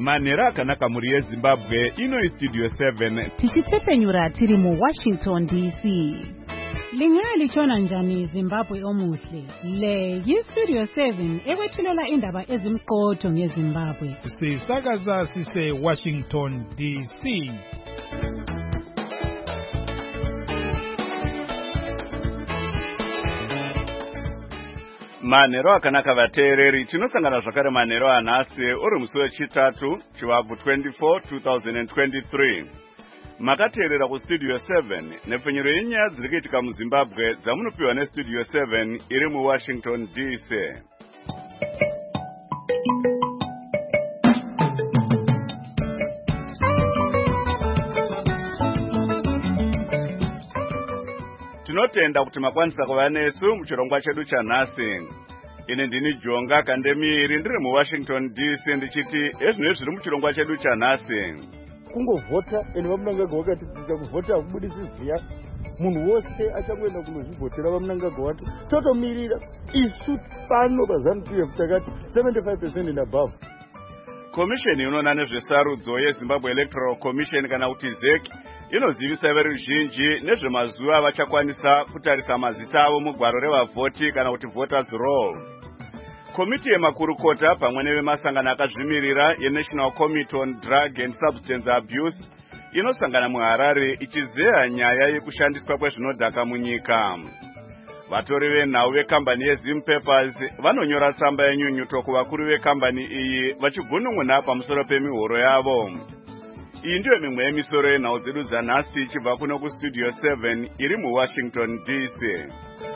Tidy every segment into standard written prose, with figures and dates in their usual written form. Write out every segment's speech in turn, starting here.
Manhero akanaka muri yeZimbabwe ino Studio 7 tichitsepenyura tiri mu Washington DC. Lingalitshona njani Zimbabwe omuhle? Le yiStudio 7 ekwethulela indaba ezimqotho ngeZimbabwe. Sisakaza sise Washington DC. Manhero akanaka vateereri, tinosangana zvakare manhero anhasi uri musi wechitatu chivabvu 24 2023. Makateerera kuStudio 7 nepfenyuro yenyaya dziri kuitika muZimbabwe dzamunopiwa neStudio 7 iri muWashington DC. Tinotenda kuti makwanisa kuva nesu muchirongwa chedu chanhasi. Ine ndini Jonga Kandemiri ndiri muWashington DC ndichiti ezvinhu zviri muchirongwa chedu chanhasi. Kungovhota ene vamunangagwa vakatidzidza kuvhota hakubudisi ziya. Munhu wose achangoenda kunozvivhotera vamunangagwa wati totomirira isu pano paZANU-PF takati 75% and above. Komisheni inoona nezvesarudzo yeZimbabwe Electoral Commission kana kuti ZEC inozivisa veruzhinji nezvemazuva vachakwanisa kutarisa mazita avo mugwaro revavhoti kana kuti voters roll. Komiti yemakurukota pamwe nevemasangano akazvimirira yeNational Committee on Drug and Substance Abuse inosangana muHarare ichizeya nyaya yekushandiswa kwezvinodhaka munyika. Vatori venhau vekambani yeZim Papers vanonyora tsamba yenyunyuto kuvakuru vekambani iyi vachigunun'una pamusoro pemihoro yavo. Iyi ndiyo mimwe yemisoro yenhau dzedu dzanhasi ichibva kuno kuStudio 7 iri muWashington DC.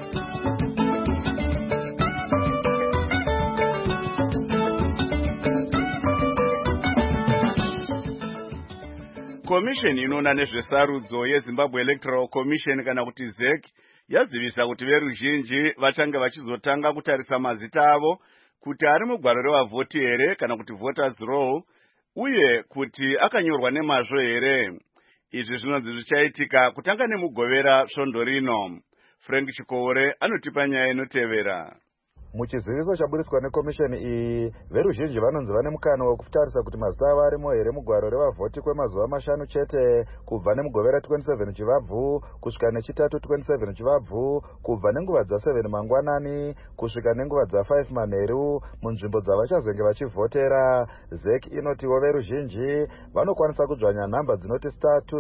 Komisheni inoona nezvesarudzo yeZimbabwe Electoral Commission kana kuti ZEC yazivisa kuti veruzhinji vachange vachizotanga kutarisa mazita avo kuti ari mugwaro revavhoti here kana kuti voters roll uye kuti akanyorwa nemazvo here. Izvi zvinonzi zvichaitika kutanga nemugovera svondo rino. Frank Chikore anotipa nyaya inotevera. Muchiziviso chaburitswa nekomisheni iyi, veruzhinji vanonzi vane mukana wekutarisa kuti mazita avo arimo here mugwaro revavhoti kwemazuva 5 chete kubva nemugovera 27 chivabvu kusvika nechitatu 27 chivabvu, kubva nenguva dza7 mangwanani kusvika nenguva dza5 manheru munzvimbo dzavachazenge vachivhotera. ZEC inotiwo veruzhinji vanokwanisa kudzvanya nhamba dzinoti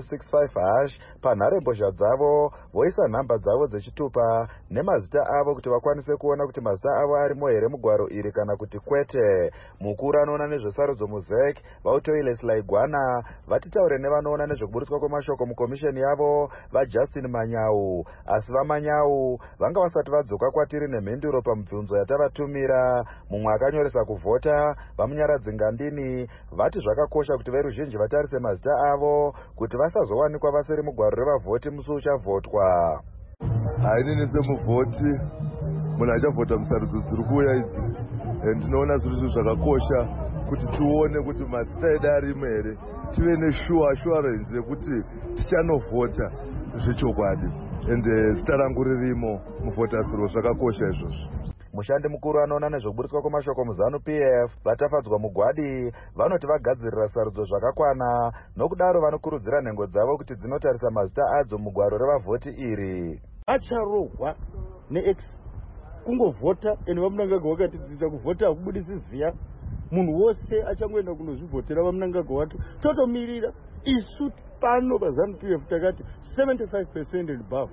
*265# panharembozha dzavo voisa nhamba dzavo dzechitupa nemazita avo kuti vakwanise kuona kuti mazita avo arimo here mugwaro iri kana kuti kwete. Mukuru anoona nezvesarudzo muZEC Vautoiles Laigwana vatitaure nevanoona nezvekuburitswa kwemashoko mukomisheni yavo vaJustin Manyau, asi vaManyau vanga vasati vadzoka kwatiri nemhinduro pamibvunzo yatavatumira. Mumwe akanyoresa kuvhota vamunyaradzi Ngandini vati zvakakosha kuti veruzhinji vatarise mazita avo kuti vasazowanikwa vasiri mugwaro revavhoti musi uchavhotwa. Hainini semuvhoti munhu achavhota musarudzo dziri kuuya idzi, ndinoona zviri zvakakosha kuti tione kuti mazita edu arimo here, tive assurance yekuti tichanovhota zvechokwadi ende zita rangu ririmo muvhoters roll. Zvakakosha izvozvo. Mushandi mukuru anoona nezvekuburitswa kwemashoko muZANU-PF vatafadzwa mugwadi vanoti vagadzirira sarudzo zvakakwana, nokudaro vanokurudzira nhengo dzavo kuti dzinotarisa mazita adzo mugwaro revavhoti iri. Acharohwa neX kungovhota ene vamunangagwa vakatidzidza kuvhota hakubudisi ziya. Munhu wose achangoenda kunozvivhotera vamunangagwa wati totomirira isu pano paZANU-PF takati 75% and above.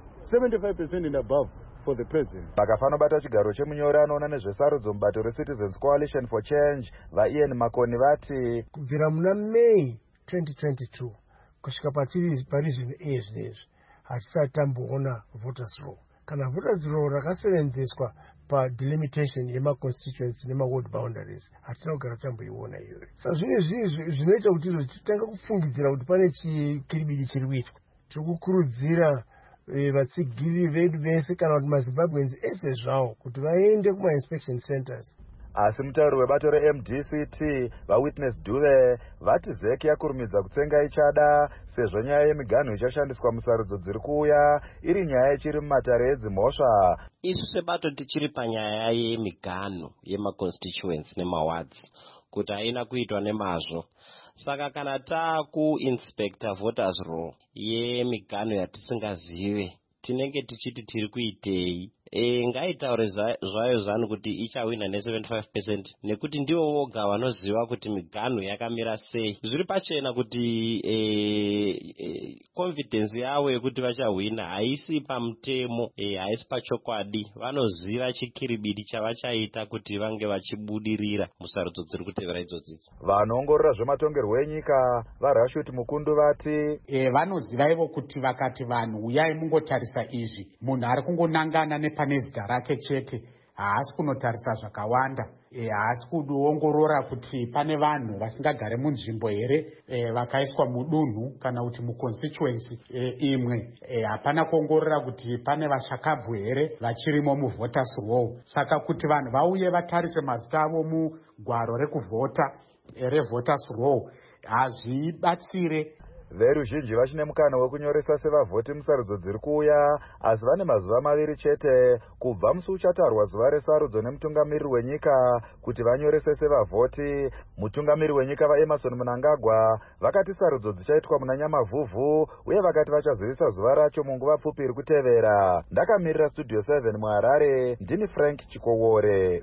75% and above for the president. Vakafanobata chigaro chemunyori anoona nezvesarudzo mubato reCitizens Coalition for Change vaIan Makoni vati kubvira muna May 2022 kusvika pari zvinhu zvinezvi hatisati tamboona voters roll kana voters roll rakasevenzeswa padelimitation yemaconstituency nemaward boundaries hatina kugara tamboiona iyoyo. Saka zvinoita kuti titanga kufungidzira kuti pane chikiribidi chiri kuitwa. Tiri kukurudzira vatsigiri vedu vese kana kuti maZimbabweans ese zvavo kuti vaende kuma-inspection centers. Asi mutauri webato reMDCT vaWitness Dube vati ZEC yakurumidza kutsenga ichada sezvo nyaya yemiganhu ichashandiswa musarudzo dziri kuuya iri nyaya ichiri mumatare edzimhosva. Isu sebato tichiri panyaya yemiganhu yemaconstituents nemawards kuti haina kuitwa nemazvo. Saka kana takuinspector voters roll yemiganho yatisingazive, tinenge tichiti tiri kuitei. Ngaitaure zvayo zanu kuti ichawina ne75% nekuti ndivo voga vanoziva kuti miganho yakamira sei. Zviri pachena kuti confidence yavo yekuti vachawina haisi pamutemo, haisi pachokwadi. Vanoziva chikiribidi chavachaita kuti vange vachibudirira musarudzo dziri kutevera idzodzi. Vanoongorora zvematongerwo enyika vaRashid Mukundu vati vanoziva ivo kuti vakati vanhu uyai mungotarisa izvi, munhu ari kungonangana nepane zita rake chete, haasi kunotarisa zvakawanda, haasi kuongorora kuti pane vanhu vasingagare munzvimbo here vakaiswa mudunhu kana kuti muconstituency imwe, hapana kuongorora kuti pane vashakabvu here vachirimo muvoters roll. Saka kuti vanhu vauye vatarise mazita avo mugwaro rekuvhota revoters roll hazvibatsire. Veruzhinji vachine mukana wekunyoresa sevavhoti musarudzo dziri kuuya, asi vane mazuva 2 chete kubva musi uchatarwa zuva resarudzo nemutungamiriri wenyika kuti vanyorese sevavhoti. Mutungamiriri wenyika vaEmerson Mnangagwa vakati sarudzo dzichaitwa muna Nyamavhuvhu uye vakati vachazivisa zuva racho munguva pfupi iri kutevera. Ndakamirira Studio 7 muHarare, ndini Frank Chikowore.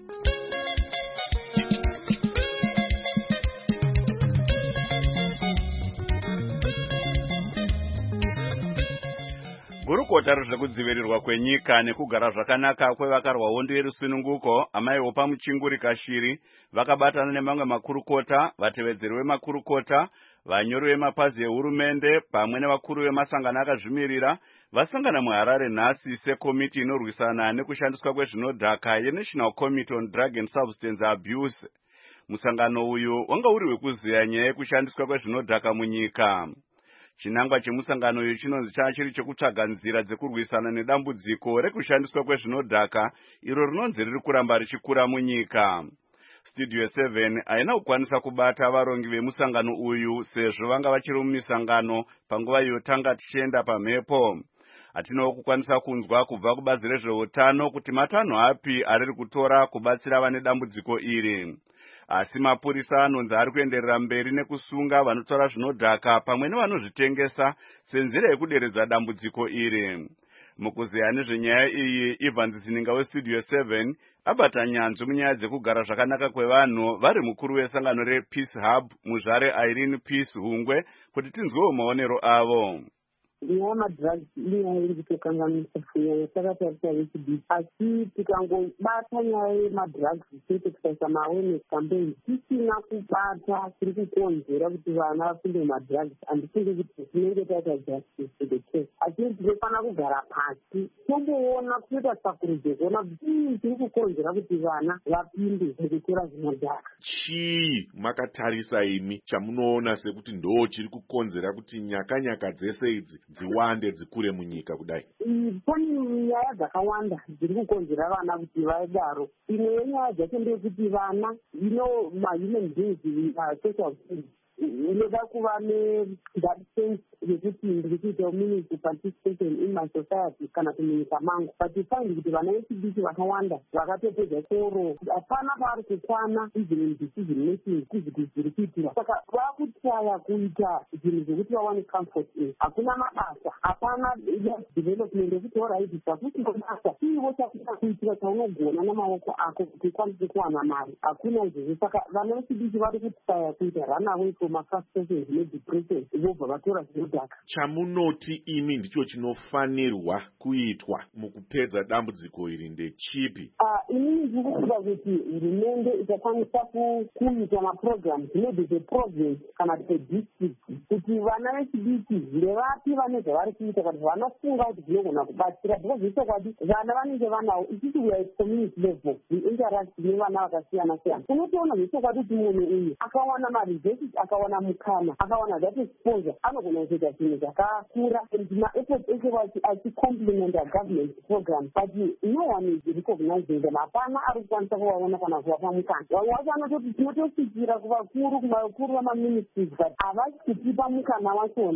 Gurukota rezvekudzivirirwa kwenyika nekugara zvakanaka kwevakarwa hondo yerusununguko amaiwo pamuchinguri Kashiri vakabatana nemamwe makurukota, vatevedzeri vemakurukota, vanyori vemapazi ehurumende pamwe nevakuru vemasangano akazvimirira vasangana muHarare nhasi sekomiti inorwisana nekushandiswa kwezvinodhaka yeNational Committee on Drug and Substance Abuse. Musangano uyu wanga uri wekuziya nyaya yekushandiswa kwezvinodhaka munyika. Chinangwa chemusangano uyu chinonzi chachiri chekutsvaga nzira dzekurwisana nedambudziko rekushandiswa kwezvinodhaka iro rinonzi riri kuramba richikura munyika. Studio 7 haina kukwanisa kubata varongi vemusangano uyu sezvo vanga vachiri mumisangano panguva yotanga tichienda pamhepo. Hatinawo kukwanisa kunzwa kubva kubazi rezveutano kuti matanho api ariri kutora kubatsira vane dambudziko iri. Asi mapurisa anonzi ari kuenderera mberi nekusunga vanotora zvinodhaka pamwe nevanozvitengesa senzira yekuderedza dambudziko iri. Mukuziya nezvenyaya iyi, Ivan Zininga weStudio 7 abata nyanzvi munyaya dzekugara zvakanaka kwevanhu vari mukuru wesangano rePeace Hub muZvare Irene Peace Hungwe kuti tinzwewo maonero avo. Nyaya madrugs inyaya iri kutokanganisa kunyanya takatarisa vechidiki, asi tikangobata nyaya yemadrugs chete tikaisa maawareness campaign tisina kubata tiri kukonzera kuti vana vafunde madrugs, handifunge kuti tinenge taita justice to the case. Asi tinofanira kugara pasi tomboona kuita sakurudzo kuona kuti tiri kukonzera kuti vana vapinde mukutora zvinodhaka. Chii makatarisa imi chamunoona sekuti ndo chiri kukonzera kuti nyaka dzese idzi dziwande dzikure munyika kudai? Pane nyaya dzakawanda dziri kukonzera vana kuti vaidaro. Imwe yenyaya dzacho ndeyekuti vana ma-human beings social beings inoda kuva that sense yekuti ndiri kuita meaningful participation in my society kana kumunyika mangu. But you find kuti vana vechidiki vakawanda vakatopedza koro hapana pavari kukwana even decision making kuzviti zviri kuitirwa. Saka vakutaya kuita zvinhu zvekuti vawane comfort in. Hakuna mabasa, hapana development yekuti alright pakuti mabasa iwo chakuita kuitira chaunogona namaoko ako kuti ukwanise kuwana mari. Hakuna izvozvo. Saka vana vechidiki vari kutaya kuita run away from frustration nedepression vobva vatora zvinodhaka. Chamunoti imi ndicho chinofanirwa kuitwa mukupedza dambudziko iri ndechipi? Inini ndikufunga kuti hurumende itakwanisa kuita maprograms maybe the province kana the district kuti vana vechidiki ndevapi vane zvavari kuita kuti vanafunga kuti zvinogona kubatsira because zvechokwadi vana vanenge vanawo isisi we are at community level we interact nevana vakasiyana siyana. Unotoona zvechokwadi kuti munhu uyu akawana maresources akawana mukana akawana that exposure anogona kuita zvinhu zvakakura and maefforts ese achicomplimentar government program but no one is recognizing them. Hapana ari kukwanisa kuvaona kana kuvapa mukana. Vamwe vacho vanototi tinotosikira kuvakuru vamaministries but havasi kutipa mukana wachona.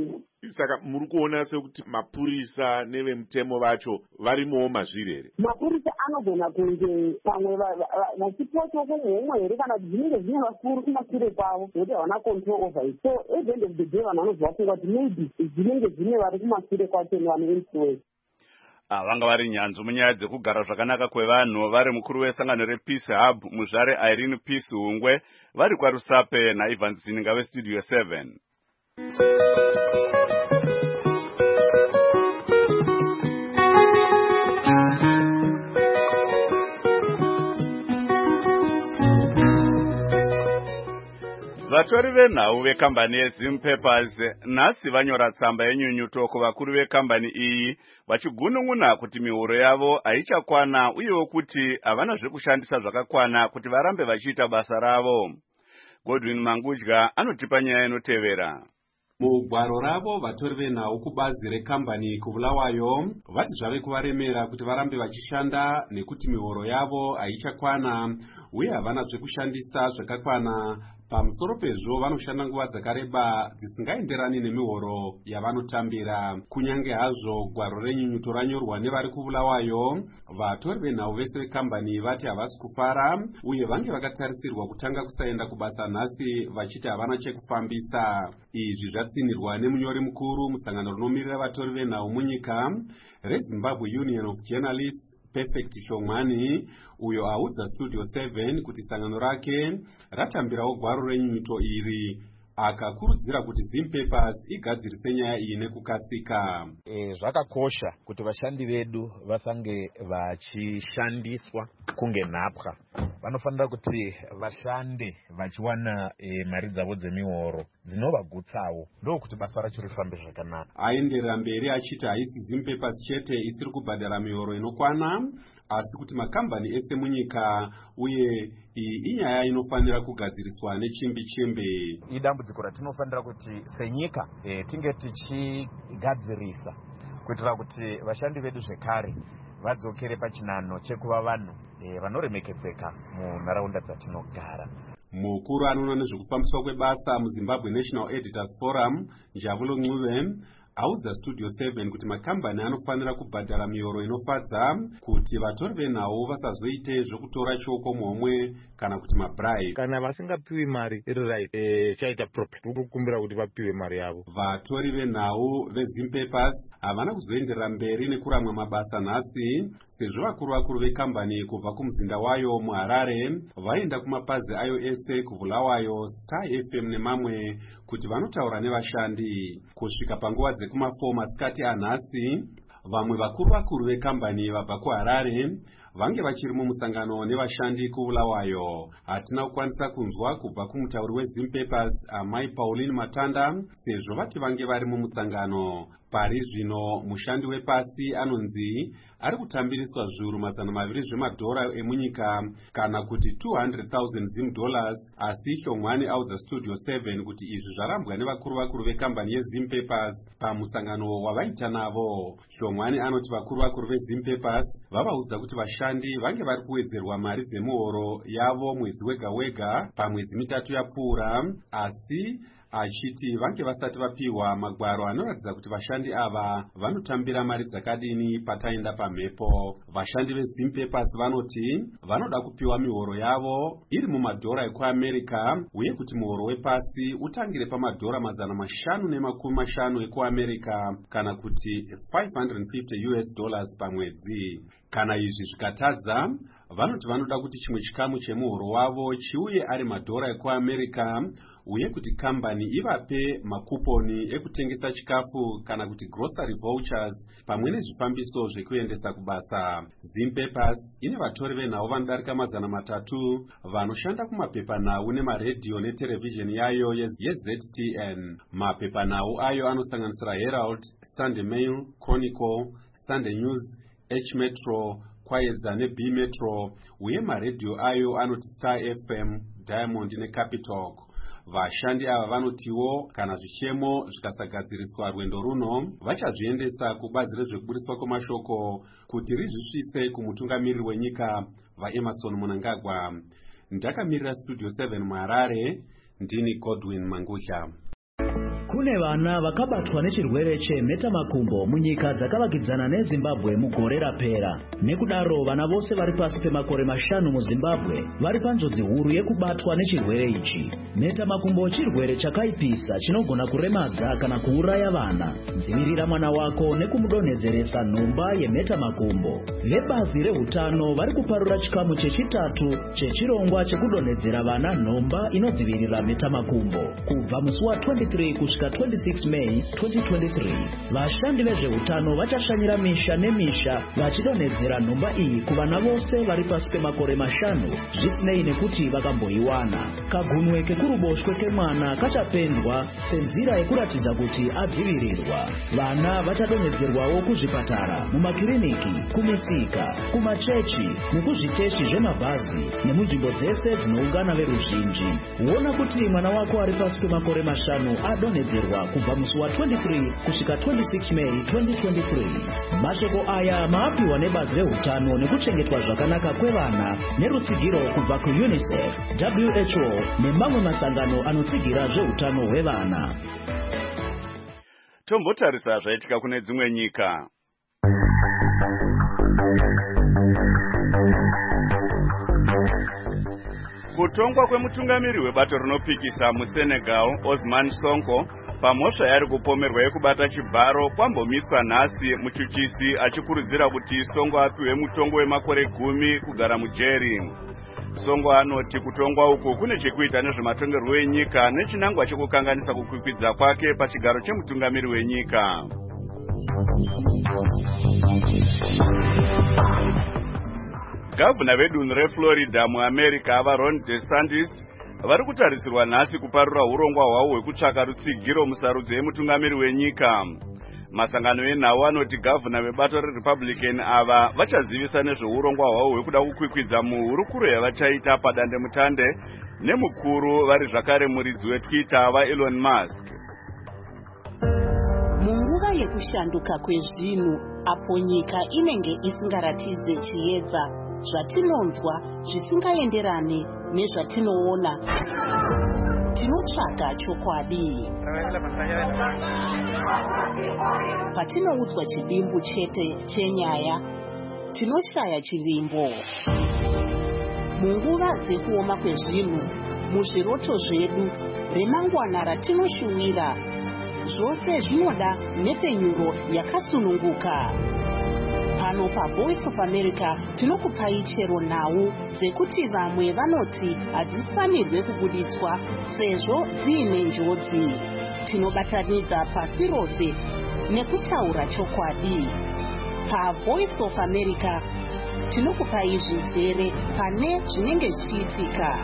saka muri kuona sekuti mapurisa nevemutemo vacho varimowo mazviri here? Mapurisa anogona kunge pamwe vachipotwa kumhomwe here kana kuti zvinenge zvine vakuru kumashure kwavo nokuti havana control over it. So at the end of the day vanhu vanobva vafunga kuti maybe zvinenge zvine vari kumashure kwacho nevanoinfluence. Vanga vari nyanzvi munyaya dzekugara zvakanaka kwevanhu vari mukuru wesangano rePeace Hub muzvare Irene Peace Hungwe vari kwaRusape naIvan Zininga weStudio 7. Vatori venhau vekambani yeZim Papers nhasi vanyora tsamba yenyunyuto kuvakuru vekambani iyi vachigunun'una kuti mihoro yavo haichakwana uyewo kuti havana zvekushandisa zvakakwana kuti varambe vachiita basa ravo. Godwin Mangudya anotipa nyaya inotevera. Mugwaro ravo vatori venhau kubazi rekambani kuBulawayo vati zvave kuvaremera kuti varambe vachishanda nekuti mihoro yavo haichakwana uye havana zvekushandisa zvakakwana. Pamusoro pezvo vanoshanda nguva dzakareba dzisingaenderani nemihoro yavanotambira. Kunyange hazvo gwaro renyunyuto ranyorwa nevari kuBulawayo, vatori venhau vese vekambani vati havasi kufara uye vange vakatarisirwa kutanga kusaenda kubasa nhasi vachiti havana chekufambisa. Izvi zvatsinirwa nemunyori mukuru musangano rinomirira vatori venhau munyika reZimbabwe Union of Journalists Perfect Shongmani, uyo audza Studio 7 kuti sangano rake ratambirawo gwaro renyunyuto iri, akakurudzira kuti Zim Papers igadzirise nyaya iyi nekukasika. Zvakakosha kuti vashandi vedu vasange vachishandiswa kunge nhapwa. Vanofanira kuti vashande vachiwana mari dzavo dzemihoro dzinovagutsawo, ndokuti basa racho rifambe zvakanaka. Aenderera mberi achiti haisi Zim Papers chete isiri kubhadhara mihoro inokwana, asi kuti makambani ese munyika, uye iyi inyaya inofanira kugadziriswa nechimbi-chimbi. Idambudziko ratinofanira kuti senyika tinge tichigadzirisa kuitira kuti vashandi vedu zvekare vadzokere pachinano chekuva vanhu vanoremekedzeka munharaunda dzatinogara. Mukuru anoona nezvekufambiswa kwebasa muZimbabwe National Editors Forum, Njabulo Ncube, audza Studio 7 kuti makambani anofanira kubhadhara mihoro inofadza kuti vatori venhau vasazoite zvokutora choko muhomwe kana kuti mabribe. Kana vasingapiwi mari iri right, chaita problem kukumbira kuti vapiwe mari yavo. Vatori venhau veZim Papers havana kuzoenderera mberi nekuramwa mabasa nhasi sezvo vakuru vekambani kubva kumuzinda wayo muHarare vaenda kumapazi ayo ese kuBulawayo, Star FM nemamwe kuti vanotaura nevashandi. Kusvika panguva dzekumafomu masikati anhasi, vamwe vakuru vekambani vabva kuHarare vange vachiri mumusangano nevashandi kuBulawayo. Hatina kukwanisa kunzwa kubva kumutauri weZim Papers Amai Pauline Matanda sezvo vati vange vari mumusangano. Pari zvino mushandi wepasi anonzi ari kutambiriswa zviuru mazana maviri zvemadhora emunyika kana kuti $200,000 Zim dollars, asi Shongmani audza Studio 7 kuti izvi zvarambwa nevakuru vekambani yeZim Papers pamusangano wavaita navo. Shongmani anoti vakuru veZim Papers vavaudza kuti vashandi vange vari kuwedzerwa mari dzemuhoro yavo mwedzi wega pamwedzi mitatu yapfuura, asi achiti vange vasati vapiwa magwaro anoratidza kuti vashandi ava vanotambira mari dzakadini pataenda pamhepo. Vashandi veZim Papers vanoti vanoda kupiwa mihoro yavo iri mumadhora ekuAmerica uye kuti muhoro wepasi utangire pamadhora $550 ekuAmerica kana kuti $550 pamwedzi. Kana izvi zvikatadza, vanoti vanoda kuti chimwe chikamu chemuhoro wavo chiuye ari madhora ekuAmerica uye kuti kambani ivape makuponi ekutengesa chikafu kana kuti grocery vouchers pamwe nezvifambiso zvekuendesa kubasa. Zim Papers ine vatori venhau vanodarika 300 vanoshanda kumapepanhau nemaredhiyo neterevhizheni yayo yeZTN. Mapepanhau ayo anosanganisira Herald, Sunday Mail, Chronicle, Sunday News, H Metro, Kwayedza neB Metro, uye maredhiyo ayo anoti Star FM, Diamond neCapitalk. Vashandi ava vanotiwo kana zvichemo zvikasagadziriswa rwendo runo vachazviendesa kubazi rezvekuburiswa kwemashoko kuti rizvisvitse kumutungamiriri wenyika vaEmerson Mnangagwa. Ndakamirira Studio 7 muHarare, ndini Godwin Mangudya. Kune vana vakabatwa nechirwere chemhetamakumbo munyika dzakavakidzana neZimbabwe mugore rapera. Nekudaro vana vose vari pasi pemakore 5 muZimbabwe vari panjodzi huru yekubatwa nechirwere ichi. Mhetamakumbo chirwere chakaipisa chinogona kuremadza kana kuuraya vana. Dzivirira mwana wako nekumudonhedzeresa nhomba yemhetamakumbo. Vebazi rehutano vari kuparura chikamu chechitatu chechirongwa chekudonhedzera vana nhomba inodzivirira mhetamakumbo kubva musi wa 23 kusvika 26 Mei 2023. Vashandi vezveutano vachashanyira misha nemisha vachidonhedzera nhomba iyi kuvana vose vari pasi pemakore 5 zvisinei nekuti vakamboiwana. Kagunwe kekuruboshwe kemwana kachapendwa senzira yekuratidza kuti adzivirirwa. Vana vachadonhedzerwawo kuzvipatara, mumakiriniki, kumisika, kumachechi nekuzviteshi zvemabhazi nemunzvimbo dzese dzinoungana veruzhinji. Huona kuti mwana wako ari pasi pemakore 5 adonhedzerwa kubva musi wa 23 kusvika 26 Mei 2023. Mashoko aya maapiwa nebazi rehutano nekuchengetwa zvakanaka kwevana nerutsigiro kubva kuUNICEF, WHO nemamwe masangano anotsigira zveutano hwevana. Tombotarisa zvaitika kune dzimwe nyika. Kutongwa kwemutungamiri webato rinopikisa muSenegal Ousmane Sonko pamhosva yari kupomerwa yekubata chibharo kwambomiswa nhasi muchuchisi achikurudzira kuti Sonko apiwe mutongo wemakore 10 kugara mujeri. Sonko anoti kutongwa uku kune chekuita nezvematongerwo enyika nechinangwa chekukanganisa kukwikwidzwa kwake pachigaro chemutungamiri wenyika. Gavana vedunhu reFlorida muAmerica vaRon DeSantis vari kutarisirwa nhasi kuparura urongwa hwavo hwekutsvaka rutsigiro musarudzo yemutungamiri wenyika. Masangano enhau anoti gavana vebato reRepublican ava vachazivisa nezveurongwa hwavo hwekuda kukwikwidza muhurukuro yavachaita padandemutande nemukuru vari zvakare muridzi weTwitter vaElon Musk. Munguva yekushanduka kwezvinhu apo nyika inenge isingaratidze chiedza zvatinonzwa zvisingaenderane nezvatinoona, tinotsvaga chokwadi. Patinoudzwa chivimbo chete chenyaya, tinoshaya chivimbo. Munguva dzekuoma kwezvinhu, muzviroto zvedu, remangwana ratinoshuwira, zvose zvinoda nhepfenyuro yakasununguka. Pano paVoice of America tinokupai chero nhau dzekuti vamwe vanoti hadzifanirwe kubuditswa sezvo dziine njodzi. Tinobatanidza pasi rose nekutaura chokwadi. PaVoice of America tinokupai zvizere pane zvinenge zvichiitika.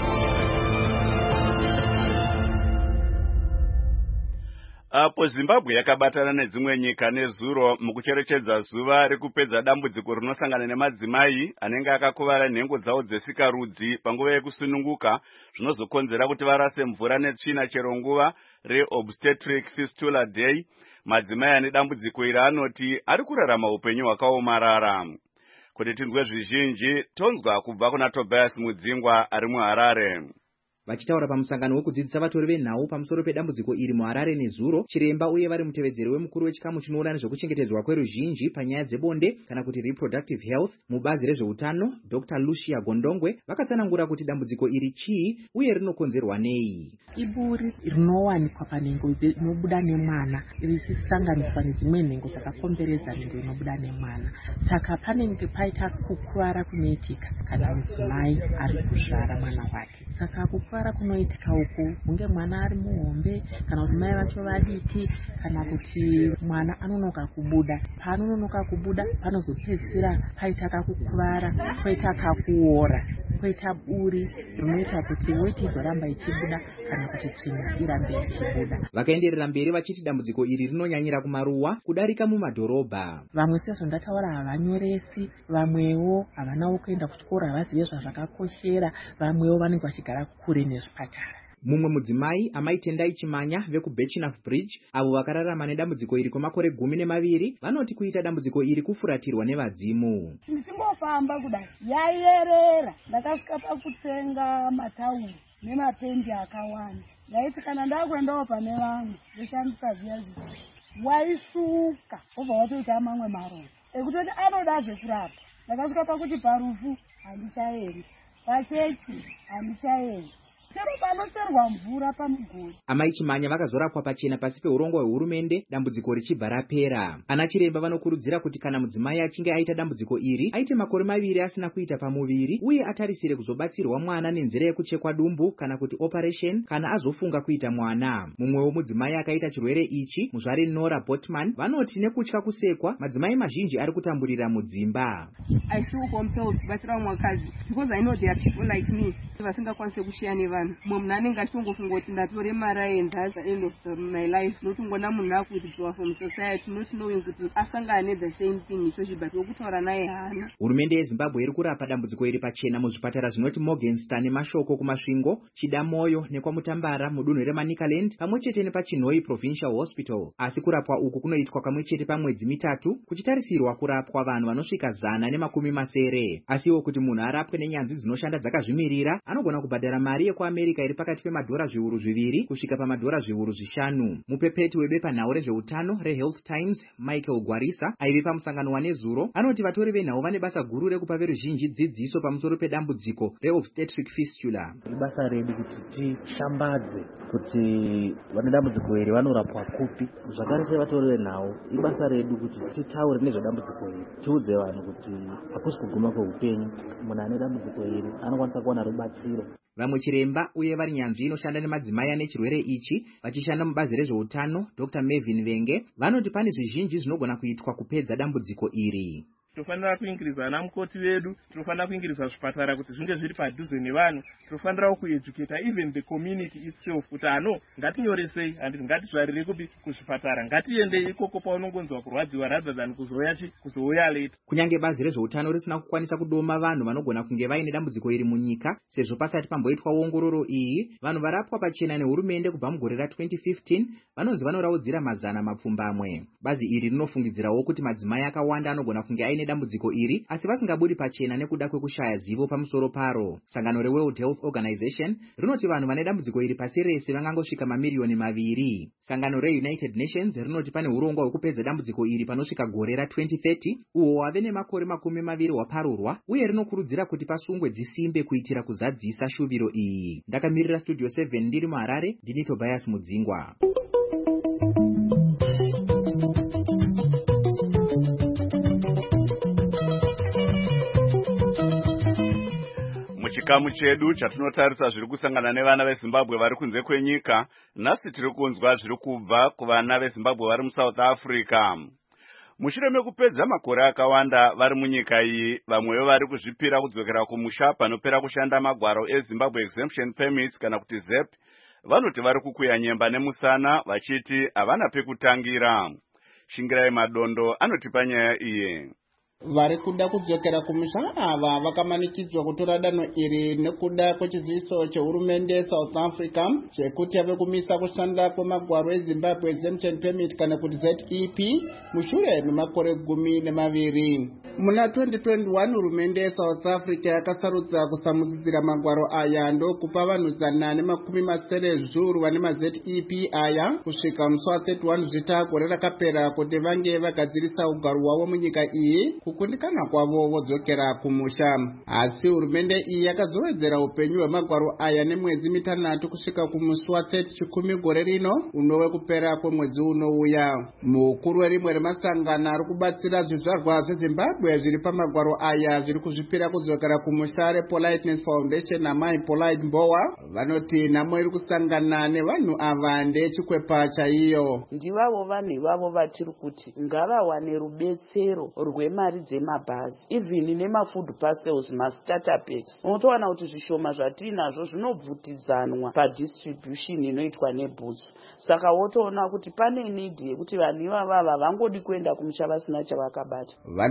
Apo Zimbabwe yakabatana nedzimwe nyika nezuro mukucherechedza zuva rekupedza dambudziko rinosangana nemadzimai anenge akakuvara nhengo dzawo dzesikarudzi panguva yekusununguka, zvinozokonzera kuti varase mvura netsvina chero nguva reobstetric fistula day. Madzimai ane dambudziko iri anoti ari kurarama upenyu hwakaomarara. Kuti tinzwe zvizhinji, tonzwa kubva kuna Tobias Mudzingwa ari muHarare. Vachitaura pamusangano wekudzidzisa vatori venhau pamusoro pedambudziko iri muHarare nezuro, chiremba uye vari mutevedzeri wemukuru wechikamu chinoona nezvekuchengetedzwa kweruzhinji panyaya dzebonde kana kuti reproductive health mubazi rezveutano, Dr. Lucia Gondongwe, vakatsanangura kuti dambudziko iri chii uye rinokonzerwa nei. Iburi rinowanikwa panhengo inobuda nemwana richisanganiswa nedzimwe nhengo dzakakomberedza nhengo inobuda nemwana. Saka panenge paita kukuvara kunoitika kana mudzimai ari kuzvara mwana wake. Saka kukuvara kunoitika uku hunge mwana ari muhombe kana kuti mai vacho vadiki kana kuti mwana anonoka kubuda. Paanonoka kubuda panozopedzisira paita kakukuvara, poita kakuora, poita buri rinoita kuti weti izoramba ichibuda kana kuti tsvina irambe ichibuda. Vakaenderera mberi vachiti dambudziko iri rinonyanyira kumaruwa kudarika mumadhorobha. Vamwe sezvo ndataura havanyoresi, vamwewo havanawo kuenda kuchikoro, havazive zvazvakakoshera, vamwewo vanenge vachigara kure nezvipatara. Mumwe mudzimai Amai Tendai Chimanya vekuBechinaf Bridge avo vakararama nedambudziko iri kwemakore 12 vanoti kuita dambudziko iri kufuratirwa nevadzimu. Ndisimbofamba kudai yaierera, ndakasvika pakutsenga matauri nemapendi akawanda. Ndaiti kana ndakuendawo pane vamwe ndoshandisa zviya waisuka obva watoita mamwe maronda ekutoti anoda zvekurapa. Ndakasvika pakuti parufu handichaendi, pachechi handichaendi, chero panocherwa mvura pamugodi. Amai Chimanya vakazorapwa pachena pasi peurongo hwehurumende, dambudziko richibva rapera. Ana chiremba vanokurudzira kuti kana mudzimai achinge aita dambudziko iri aite makore 2 asina kuita pamuviri uye atarisire kuzobatsirwa mwana nenzira yekuchekwa dumbu kana kuti operation kana azofunga kuita mwana. Mumwewo mudzimai akaita chirwere ichi, muzvare Nora Botman, vanoti nekutya kusekwa madzimai mazhinji ari kutamburira mudzimba. I feel compelled kubatsira mwakazi because I know there are people like me vasingakwanise kushiya nevanhu. Munhu anenge achiongofunga kuti ndatore mari and that's the end of my life. Notongona munhu akuwithdraw from society not knowing kuti asangane the same thing ichochi but wokutaura naye hana. Hurumende yeZimbabwe iri kurapa dambudziko iri pachena muzvipatara zvinoti Morgenstern neMashoko kumasvingo, Chidamoyo nekwaMutambara mudunhu reManicaland pamwechete nepachinhoi Provincial Hospital. Asi kurapwa uku kunoitwa kamwechete pamwedzi 3 kuchitarisirwa kurapwa vanhu vanosvika 190. Asiwo kuti munhu arapwe nenyanzvi dzinoshanda dzakazvimirira anogona kubhadhara mari yekuAmerika iri pakati pemadhora zviuru 2 kusvika pamadhora zviuru 5. Mupepeti webepanhau rezveutano reHealth Times, Michael Gwarisa, aive pamusangano wanezuro, anoti vatori venhau vane basa guru rekupa veruzhinji dzidziso pamusoro pedambudziko reobstetric fistula. Ibasa redu kuti tishambadze kuti vane dambudziko iri vanorapwa kupi. Zvakare sevatori venhau, ibasa redu kuti titaure nezvedambudziko iri, tiudze vanhu kuti hakusi kuguma kweupenyu. Munhu ane dambudziko iri anokwanisa kuwana rubatsiro. Vamwe chiremba uye vari nyanzvi inoshanda nemadzimai ane chirwere ichi vachishanda mubazi rezveutano, Dr. Melvin Venge, vanoti pane zvizhinji zvinogona kuitwa kupedza dambudziko iri. Tofanira kuingiriza ana mukoti vedu, tofanira kuingiriza zvipatara kuti zvinge zviri padhuze nevanhu, tofanira kueducata even the community itself kuti ngatinyoresei handiti ngatizvarire kupi kuzvipatara, ngatiendei ikoko paunongonzwa kurwadziwa rather than kuzouya late. Kunyange bazi rezveutano risina kukwanisa kudoma vanhu vanogona kunge vaine dambudziko iri munyika sezvo pasati pamboitwa ongororo iyi, vanhu varapwa pachena nehurumende kubva mugore ra2015 vanonzi vanoraudzira 100. Bazi iri rinofungidzirawo kuti madzimai akawanda anogona kunge aine dambudziko iri asi vasingabudi pachena nekuda kwekushaya zivo pamusoro paro. Sangano reWorld Health Organization rinoti vanhu vane dambudziko iri pasi rese vangangosvika mamiliyoni 2. Sangano reUnited Nations rinoti pane urongwa hwekupedza dambudziko iri panosvika gore ra2030 uho hwave nemakore 20 hwaparurwa uye rinokurudzira kuti pasungwe dzisimbe kuitira kuzadzisa shuviro iyi. Ndakamirira Studio 7 ndiri muHarare, ndini Tobias Mudzingwa. Muchikamu chedu chatinotarisa zviri kusangana nevana veZimbabwe vari kunze kwenyika, nhasi tiri kunzwa zviri kubva kuvana veZimbabwe vari muSouth Africa. Mushure mekupedza makore akawanda vari munyika iyi, vamwewo vari kuzvipira kudzokera kumusha panopera kushanda magwaro eZimbabwe Exemption Permits kana kuti ZEP, vanoti vari kukuya nyemba nemusana vachiti havana pekutangira. Shingirai Madondo anotipa nyaya iyi. Vari kuda kudzokera kumusha ava vakamanikidzwa kutora danho iri nekuda kwechiziviso chehurumende South Africa chekuti ave kumisa kushanda kwemagwaro eZimbabwe Exemption Permit kana kuti ZEP mushure memakore 12. Muna 2021 hurumende yeSouth Africa yakasarudza kusamudzidzira magwaro aya ndokupa vanhu 170 vane maZEP aya kusvika musi wa31 Zvita gore rakapera kuti vange vagadzirisa ugaro hwavo munyika iyi kukundikana kwavo vodzokera kumusha. Asi hurumende iyi yakazowedzera upenyu hwemagwaro aya nemwedzi 3 kusvika kumusi wa30 Chikumi gore rino unove kupera kwemwedzi unouya. Mukuru werimwe remasangano ari kubatsira zvizvarwa zveZimbabwe zviri pamagwaro aya zviri kuzvipira kudzokera kumusha rePoliteness Foundation naMai Polite Mbowa vanoti nhamo iri kusangana nevanhu ava ndechikwepa chaiyo. Ndivavo vanhu ivavo vatiri kuti ngavawane rubetsero rwemari dzemabhazi even nemafood parcels mastarter packs. Unotowana kuti zvishoma zvatinazvo zvinobvutidzanwa padistribution inoitwa nebhutsu. Saka wotoona kuti pane need yekuti vanhu ivava vangodi kuenda kumusha vasina chavakabata. Vanoti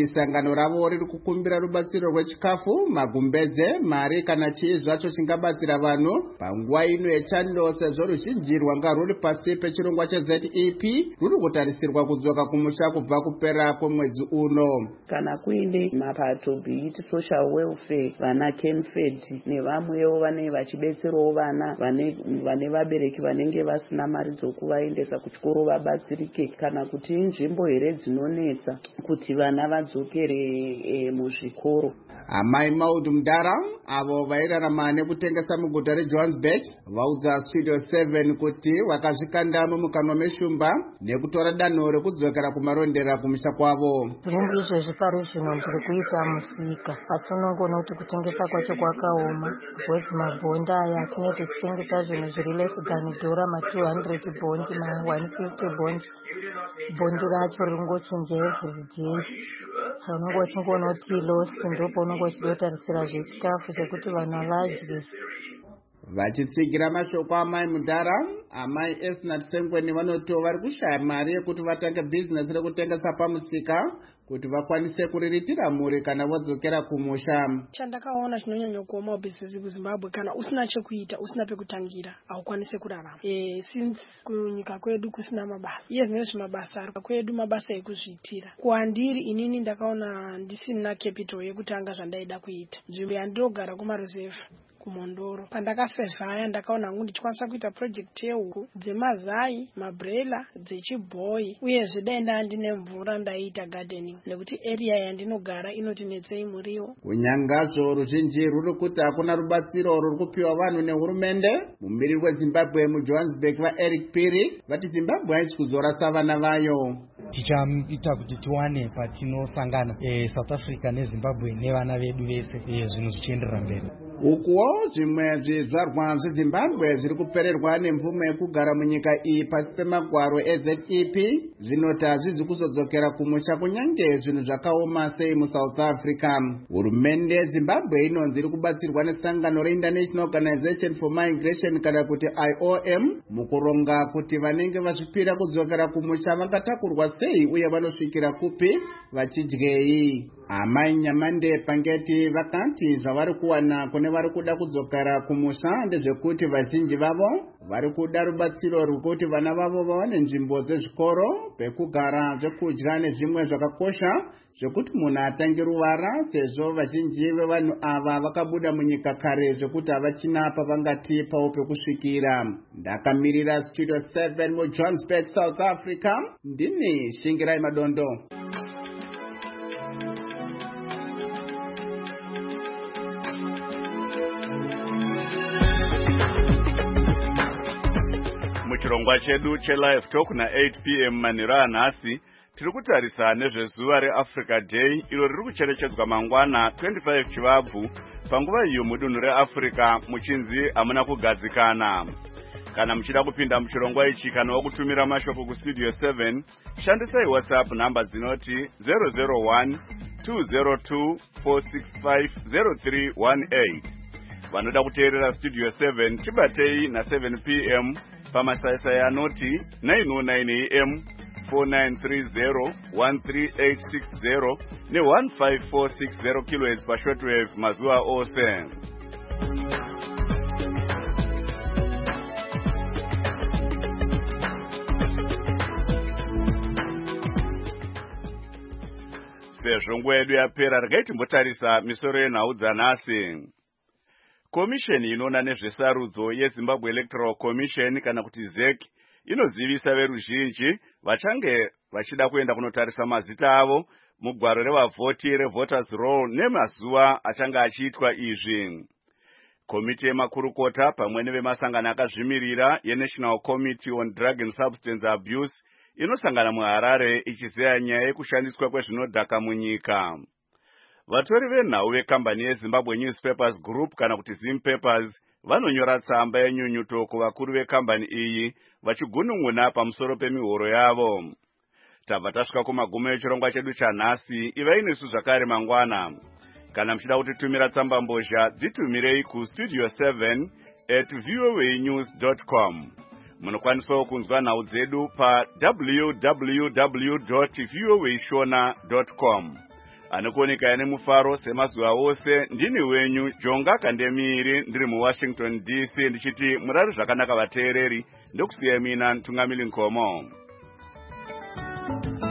sangano ravo riri kukumbira rubatsiro rwechikafu, magumbeze, mari kana chii zvacho chingabatsira vanhu panguva ino yechando, sezvo ruzhinji rwanga ruri pasi pechirongwa cheZEP ruri kutarisirwa kudzoka kumusha kubva kupera kwemwedzi uno. Kana kuine mapato beiti social welfare, vana Kenfed nevamwewo vanenge vachibetserawo vana vane vabereki vanenge vasina mari dzokuvaendesa kuchikoro vabatsirike, kana kuti inzvimbo here dzinonetsa kuti vana vadzokere muzvikoro. Amai Maud Mdara avo vairarama nekutengesa muguta reJohannesburg vaudza Studio 7 kuti vakazvikandamo mukanwa meshumba nekutora danho rekudzokera kumarondera kumusha kwavo. Zvinhu izvezvi pari zvino ndiri kuita musika, asi unongoona kuti kutengesa kwacho kwakaoma, because mabhondi aya atinenge tichitengesa zvinhu zviri less than dora ma200 bondi, ma150 bondi. Bondi racho ringochinja every day. Saka unongo uchingoona kuti losi ndipo unongo uchidotarisira zvechikafu chekuti vanhu vadye. Vachitsigira mashoko amai Mudhara, amai Esnat Sengweni vanoti vari kushaya mari yekuti vatange bhizinesi rekutengesa pamusika kuti vakwanise kuriritira mhuri kana vodzokera kumusha. Chandakaona chinonyanya kuoma mabhizinesi kuZimbabwe, kana usina chekuita, usina pekutangira, haukwanisi kurarama. Since kunyika kwedu kusina mabasa. Nezve mabasa kwedu mabasa ekuzviitira. Kuandiri inini ndakaona ndisina capital yekutanga zvandaida kuita. Nzvimbo yandinogara kumareserve kuMondoro. Pandakasevhaya ndakaona hangu ndichikwanisa kuita project yehuku dzemazai, mabrela, dzechibhoyi, uyezve dai ndine mvura ndaiita gardening nekuti area yandinogara inotinetsei muriwo. Kunyangazvo ruzhinji ruri kuti hakuna rubatsiro ruri kupiwa vanhu nehurumende. Mumiriri weZimbabwe muJohannesburg vaEric Piri vati Zimbabwe haichi kuzorasa vana vayo. Tichaita kuti tiwane patinosangana South Africa neZimbabwe nevana vedu vese zvinhu zvichienderera mberi. Ukuwo zvimwe zvizvarwa zveZimbabwe zviri kupererwa nemvumo yekugara munyika iyi pasi pemagwaro eZEP zvinoti hazvizi kuzodzokera kumusha kunyange zvinhu zvakaoma sei muSouth Africa. Hurumende yeZimbabwe inonzi iri kubatsirwa nesangano reInternational Organization for Migration kana kuti IOM mukuronga kuti vanenge vazvipira kudzokera kumusha vangatakurwa sei uye vanosvikira kupi vachidyei. Amai Nyamande Pangeti vakati zvavari kuwana kune vari kuda kudzokera kumusha ndezvekuti vazhinji vavo vari kuda rubatsiro rwekuti vana vavo vawane nzvimbo dzezvikoro, pekugara, zvekudya nezvimwe zvakakosha zvekuti munhu atange ruvara, sezvo vazhinji vevanhu ava vakabuda munyika kare zvekuti havachina pavangati pavo pekusvikira. Ndakamirira Studio 7 muJohannesburg, South Africa, ndini Shingirai Madondo. Muchirongwa chedu chelive talk na 8 p.m. manheru anhasi tiri kutarisa nezvezuva reAfrica Day iro riri kucherechedzwa mangwana 25 Chivabvu panguva iyo mudunhu reAfrica muchinzi hamuna kugadzikana. Kana muchida kupinda muchirongwa ichi kana wakutumira mashoko kustudio 7 shandisai WhatsApp namba dzinoti 001 202 465 0318. Vanoda kuteerera Studio 7 tibatei na 7 p.m. pamasaisai anoti 909 AM 4930 13860 ne15460 kHz pashortwave mazuva ose. Sezvo nguva yedu yapera regai timbotarisa misoro yenhau dzanhasi. Komisheni inoona nezvesarudzo yeZimbabwe Electoral Commission kana kuti ZEC inozivisa veruzhinji vachange vachida kuenda kunotarisa mazita avo mugwaro revavhoti revoters roll nemazuva achange achiitwa izvi. Komiti yemakurukota pamwe nevemasangano akazvimirira yeNational Committee on Drug and Substance Abuse inosangana muHarare ichizeya nyaya yekushandiswa kwezvinodhaka munyika. Vatori venhau vekambani yeZimbabwe Newspapers Group kana kuti Zimpapers vanonyora tsamba yenyunyuto kuvakuru vekambani iyi vachigunun'una pamusoro pemihoro yavo. Tabva tasvika kumagumo echirongwa chedu chanhasi. Ivai nesu zvakare mangwana. Kana muchida kutitumira tsamba mbozha dzitumirei kustudio 7@voanews.com. Munokwaniswawo kunzwa nhau dzedu pa www.voashona.com. anokuoneka nemufaro semazuva ose. Ndini wenyu Jonga Kandemiri, ndiri muWashington DC, ndichiti murari zvakanaka vateereri, ndokusiya mina Ntungamili Nkomo.